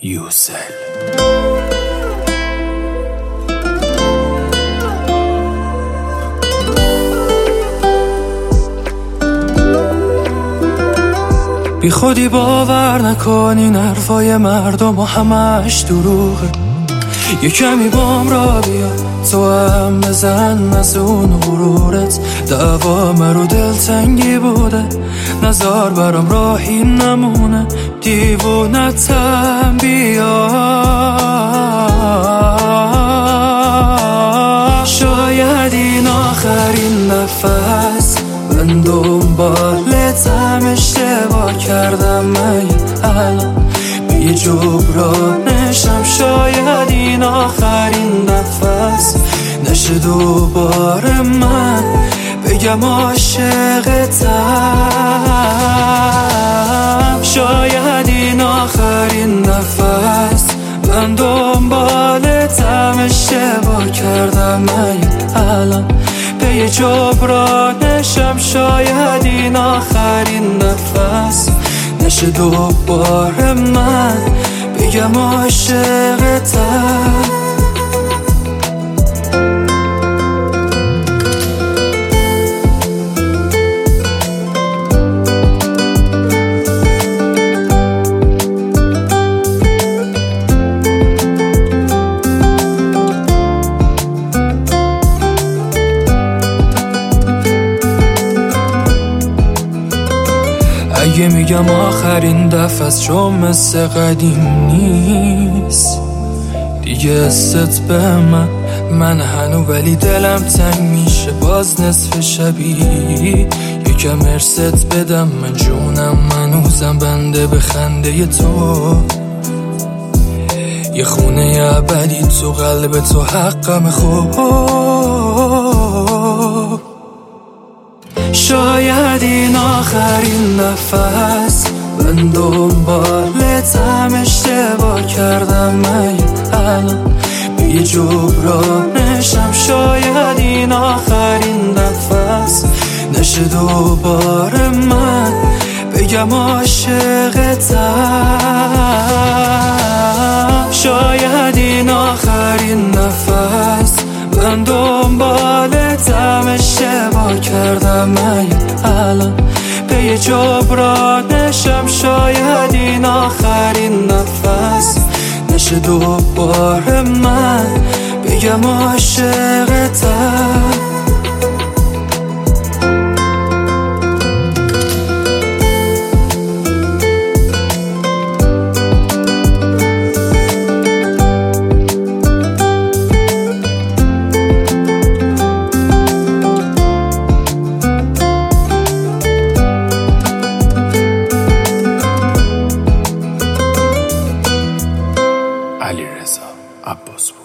یوسل. بی خودی باور نکن این حرفای مردم و همش دروغه. یه کمی بام را بیا تو هم بزن از اون غرورت. دوام رو دلتنگی بوده نزار برام راهی نمونه. دیوونتم بیا شاید این آخرین نفس من دنبالتم. اشتباه کردم من الان به یه جبرانشم. شاید این آخرین نفس نشه دوباره من بگم عاشقتم. شاید این آخرین نفس من دنبالتم. اشتباه کردم من الان به یه جبرانشم. شاید این آخرین نفس نشه دوباره من بگم عاشقتم. اگه میگم آخرین دفعه است چون مثل قدیم نیست دیگه است به من هنو ولی دلم تنگ میشه باز نصف شبی. یکم ارست بدم من جونم منوزم بنده به خنده تو. یه خونه ابدی تو قلب تو حقم خوب. شاید این آخرین نفس من دنبالتم. اشتباه کردم من الان به یه جبرانشم. شاید این آخرین نفس نشه دوباره من بگم عاشقتم. شاید این آخرین نفس من دنبالتم. اشتباه کردم من الان به یه جبرانشم. شاید این آخرین نفس نشه دوباره من بگم عاشقتم. علیرضا عباسپور.